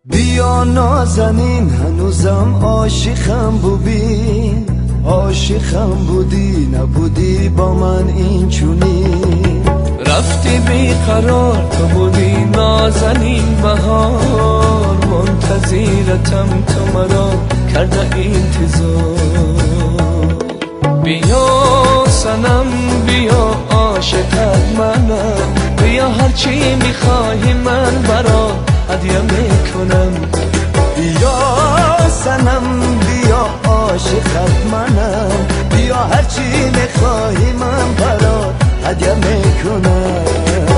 بیا نازنین هنوزم عاشقم بودی نبودی با من این چونی رفتی بیقرار تو بودی نازنین بهار منتظرتم تو مرا کرده انتظار بیا سنم بیا عاشقت منم بیا هرچی میخواهی من برا هدیه میکنم بیا سنم بیا عاشقت منم بیا هرچی میخواهی من برا هدیه میکنم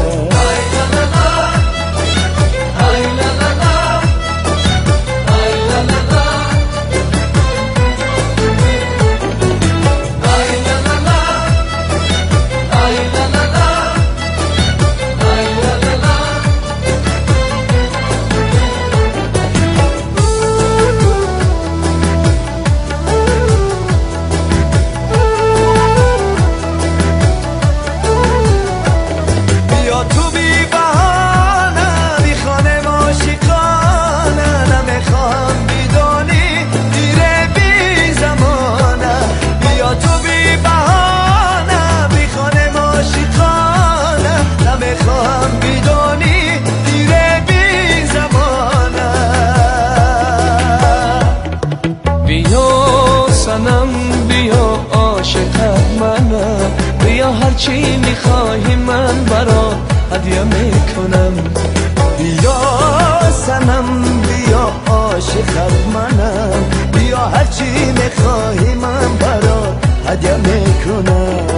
بیا عاشقت منم بیا هرچی میخواهی من برا هدیه میکنم بیا سنم بیا عاشقت منم بیا هرچی میخواهی من برا هدیه میکنم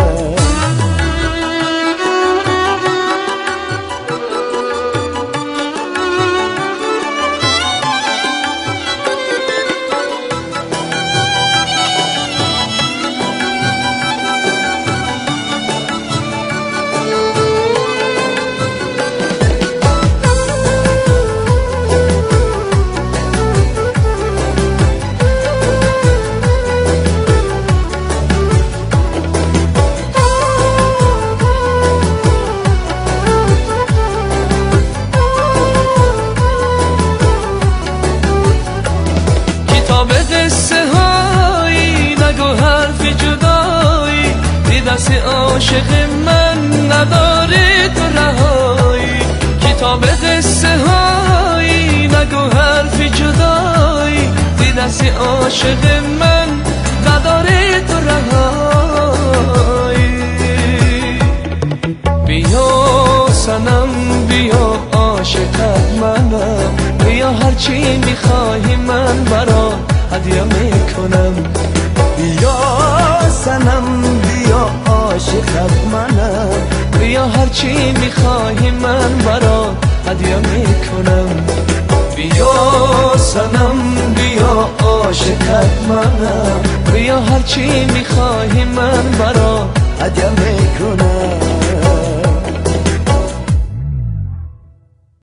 دست عاشق من نداره تو رهایی کتاب قصه هایی نگو حرف جدایی دی دست عاشق من نداره تو رهایی بیا سنم بیا عاشقت منم بیا هرچی میخواهی من برا هدیه میکنم بیا سنم بیا عاشقت منم بیا هرچی میخواهی من برا هدیه میکنم بیا سنم بیا عاشقت منم بیا هرچی میخواهی من برا هدیه میکنم